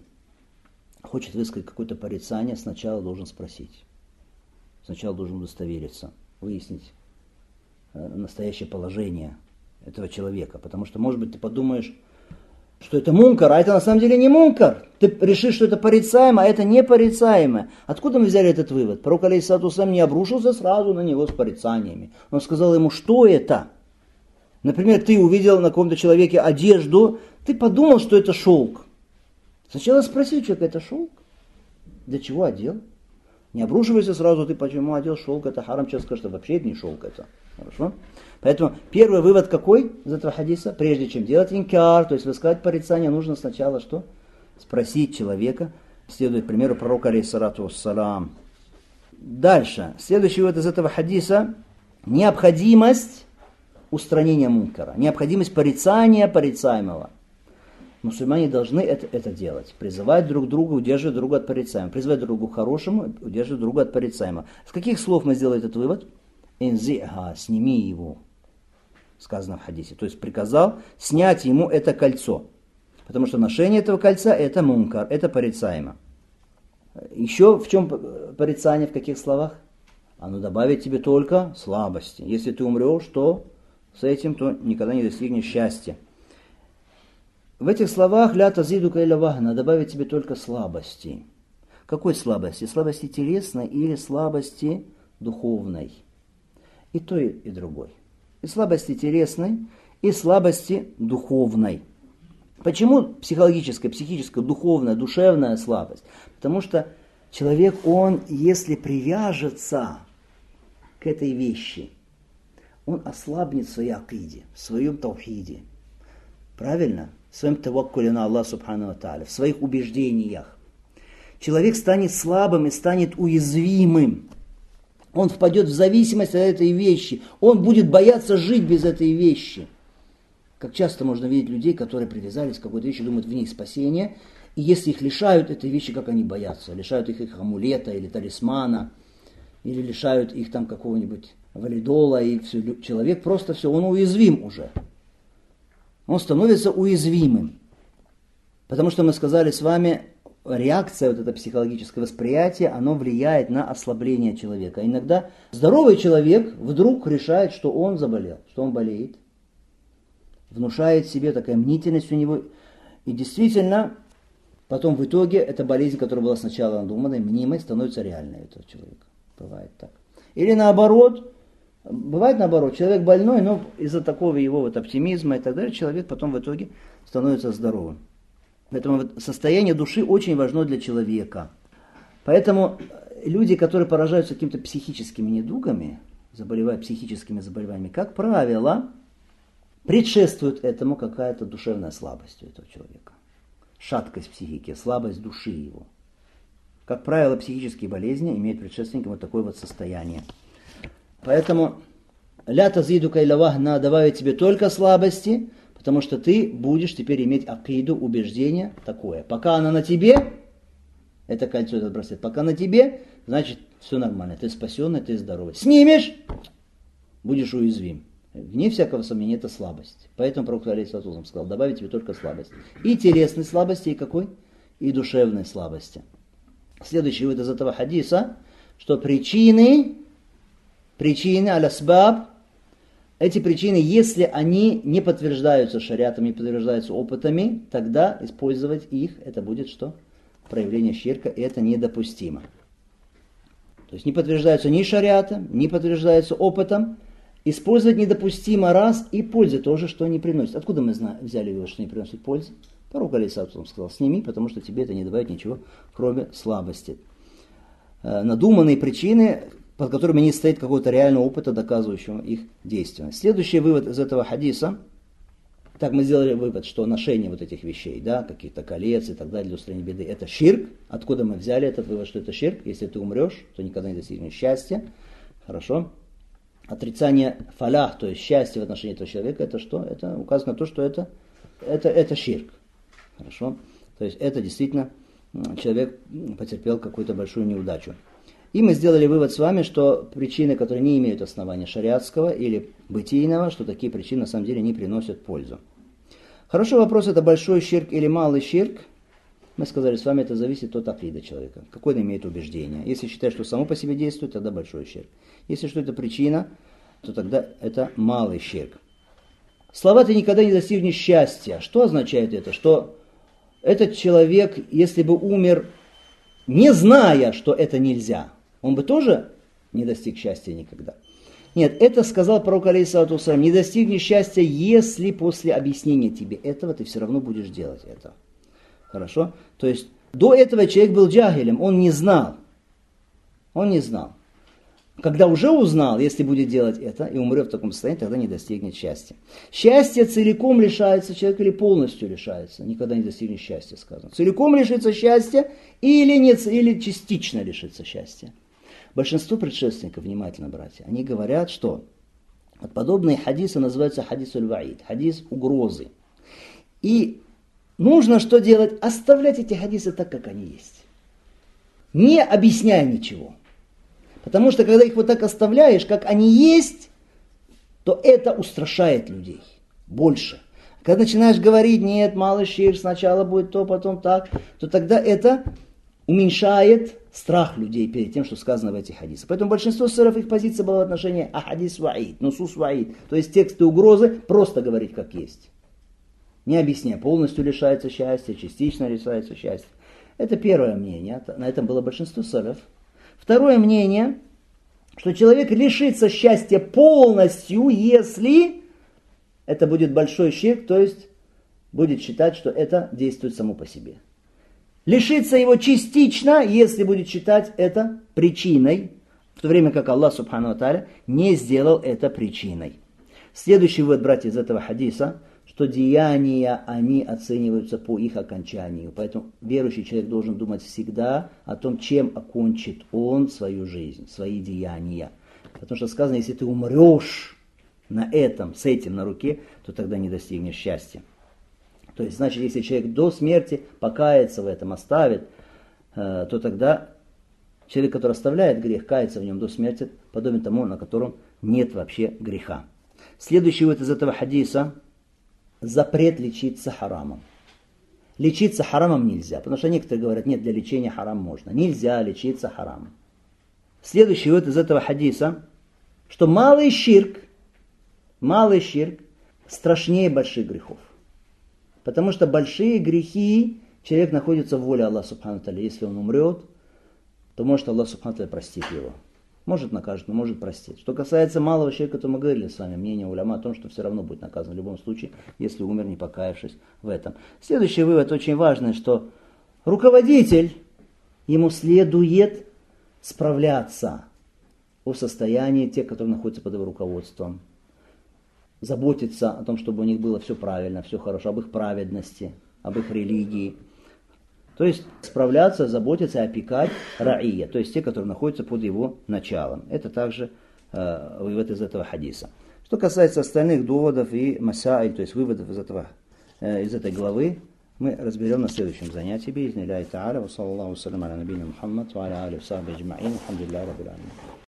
хочет высказать какое-то порицание, сначала должен спросить. Сначала должен удостовериться, выяснить настоящее положение этого человека. Потому что, может быть, ты подумаешь, что это мункар, а это на самом деле не мункар. Ты решишь, что это порицаемо, а это не порицаемое. Откуда мы взяли этот вывод? Пророк алейхиссалату сам не обрушился сразу на него с порицаниями. Он сказал ему, что это? Например, ты увидел на каком-то человеке одежду, ты подумал, что это шелк. Сначала спроси человека, это шелк? Для чего одел? Не обрушивайся сразу, ты почему одел шелк, это харам, сейчас скажешь, что вообще это не шелк, это. Хорошо? Поэтому первый вывод какой из этого хадиса? Прежде чем делать инкар, то есть высказать порицание, нужно сначала что? Спросить человека, следует примеру пророка алейхиссалату вассалам. Дальше, следующий вывод из этого хадиса, необходимость устранения мункара, необходимость порицания порицаемого. Мусульмане должны это, это делать. Призывать друг друга, удерживать друга от порицаемого. Призывать друг другу к хорошему, удерживать друга от порицаемого. С каких слов мы сделали этот вывод? Инзи'ха, сними его. Сказано в хадисе. То есть приказал снять ему это кольцо. Потому что ношение этого кольца это мункар, это порицаемо. Еще в чем порицание, в каких словах? Оно добавит тебе только слабости. Если ты умрешь, то с этим то никогда не достигнешь счастья. В этих словах ля тазидука илля вахна добавит тебе только слабости. Какой слабости? Слабости телесной или слабости духовной? И то, и другой. И слабости телесной, и слабости духовной. Почему психологическая, психическая, духовная, душевная слабость? Потому что человек, он, если привяжется к этой вещи, он ослабнет в своей акиде, в своем таухиде. Правильно? В своем таваккуле на Аллах Субхану ва Тааля, в своих убеждениях. Человек станет слабым и станет уязвимым. Он впадет в зависимость от этой вещи. Он будет бояться жить без этой вещи. Как часто можно видеть людей, которые привязались к какой-то вещи, думают в ней спасение. И если их лишают этой вещи, как они боятся? Лишают их их амулета или талисмана. Или лишают их там какого-нибудь валидола. И все. Человек просто все, он уязвим уже. Он становится уязвимым. Потому что мы сказали с вами, реакция, вот это психологическое восприятие, оно влияет на ослабление человека. Иногда здоровый человек вдруг решает, что он заболел, что он болеет. Внушает себе такая мнительность у него. И действительно, потом в итоге эта болезнь, которая была сначала надуманной, мнимой, становится реальной у этого человека. Бывает так. Или наоборот, Бывает наоборот, человек больной, но из-за такого его вот оптимизма и так далее, человек потом в итоге становится здоровым. Поэтому состояние души очень важно для человека. Поэтому люди, которые поражаются какими-то психическими недугами, заболевают психическими заболеваниями, как правило, предшествует этому какая-то душевная слабость у этого человека. Шаткость психики, слабость души его. Как правило, психические болезни имеют предшественником вот такое вот состояние. Поэтому ля тазидука илля вахна, добавить тебе только слабости, потому что ты будешь теперь иметь акиду, убеждение такое. Пока она на тебе, это кольцо, этот браслет, пока на тебе, значит все нормально, ты спасенный, ты здоровый. Снимешь, будешь уязвим. Вне всякого сомнения, это слабость. Поэтому пророк алейхиссалату сказал, добавить тебе только слабость. И телесной слабости, и какой? И душевной слабости. Следующий вывод из этого хадиса, что причины, причины аль-асбаб, эти причины, если они не подтверждаются шариатом, не подтверждаются опытами, тогда использовать их, это будет что? Проявление ширка, и это недопустимо. То есть не подтверждаются ни шариатом, не подтверждаются опытом. Использовать недопустимо раз, и пользы тоже, что не приносит. Откуда мы знаем, взяли его, что не приносит пользы? Пророк алейхиссалату сказал, сними, потому что тебе это не добавит ничего, кроме слабости. Надуманные причины, под которыми не стоит какого-то реального опыта, доказывающего их действенность. Следующий вывод из этого хадиса. Так мы сделали вывод, что ношение вот этих вещей, да, каких-то колец и так далее для устранения беды, это ширк. Откуда мы взяли этот вывод, что это ширк? Если ты умрешь, то никогда не достигнешь счастья. Хорошо. Отрицание фалях, то есть счастья в отношении этого человека, это что? Это указано на то, что это, это, это ширк. Хорошо. То есть это действительно человек потерпел какую-то большую неудачу. И мы сделали вывод с вами, что причины, которые не имеют основания шариатского или бытийного, что такие причины на самом деле не приносят пользу. Хороший вопрос, это большой ширк или малый ширк. Мы сказали с вами, это зависит от акиды человека. Какое он имеет убеждение. Если считает, что само по себе действует, тогда большой ширк. Если что это причина, то тогда это малый ширк. Слова «ты никогда не достигнешь счастья». Что означает это? Что этот человек, если бы умер, не зная, что это нельзя, он бы тоже не достиг счастья никогда. Нет, это сказал пророк алейхиссалату вассалям, не достигнешь счастья, если после объяснения тебе этого ты все равно будешь делать это. Хорошо? То есть до этого человек был джахилем, он не знал. Он не знал. Когда уже узнал, если будет делать это и умрет в таком состоянии, тогда не достигнет счастья. Счастье целиком лишается человек или полностью лишается? Никогда не достигнет счастья, сказано. Целиком лишится счастья или, нет, или частично лишится счастья. Большинство предшественников, внимательно, братья, они говорят, что вот подобные хадисы называются хадис аль-ваид, хадис угрозы. И нужно что делать? Оставлять эти хадисы так, как они есть. Не объясняя ничего. Потому что когда их вот так оставляешь, как они есть, то это устрашает людей больше. Когда начинаешь говорить, нет, малый ширк, сначала будет то, потом так, то тогда это уменьшает страх людей перед тем, что сказано в этих хадисах. Поэтому большинство ссоров, их позиция была в отношении ахадис ваид, нусус ваид, то есть тексты угрозы, просто говорить как есть. Не объясняя, полностью лишается счастья, частично лишается счастья. Это первое мнение, на этом было большинство ссоров. Второе мнение, что человек лишится счастья полностью, если это будет большой ширк, то есть будет считать, что это действует само по себе. Лишится его частично, если будет считать это причиной, в то время как Аллах Субхану ва Тааля не сделал это причиной. Следующий вывод, братья, из этого хадиса, что деяния, они оцениваются по их окончанию. Поэтому верующий человек должен думать всегда о том, чем окончит он свою жизнь, свои деяния. Потому что сказано, если ты умрешь на этом, с этим на руке, то тогда не достигнешь счастья. То есть, значит, если человек до смерти покается в этом, оставит, то тогда человек, который оставляет грех, кается в нем до смерти, подобен тому, на котором нет вообще греха. Следующий вывод из этого хадиса – запрет лечиться харамом. Лечиться харамом нельзя, потому что некоторые говорят, нет, для лечения харам можно. Нельзя лечиться харамом. Следующий вывод из этого хадиса, что малый ширк, малый ширк страшнее больших грехов. Потому что большие грехи, человек находится в воле Аллаха Субхану ва Тааля. Если он умрет, то может Аллах Субхану ва Тааля простит его. Может накажет, но может простить. Что касается малого человека, то мы говорили с вами мнение уляма о том, что все равно будет наказан в любом случае, если умер, не покаявшись в этом. Следующий вывод очень важный, что руководитель, ему следует справляться о состоянии тех, которые находятся под его руководством. Заботиться о том, чтобы у них было все правильно, все хорошо, об их праведности, об их религии. То есть справляться, заботиться, опекать раия, то есть те, которые находятся под его началом. Это также э, вывод из этого хадиса. Что касается остальных доводов и масаиль, то есть выводов из, этого, э, из этой главы, мы разберем на следующем занятии. Би'изни Аллахи та'аля. Ва саллаллаху салям аля набийна Мухаммад ва аля алихи ва сахбихи аджма'ин. Алхамдулиллахи раббил аламин.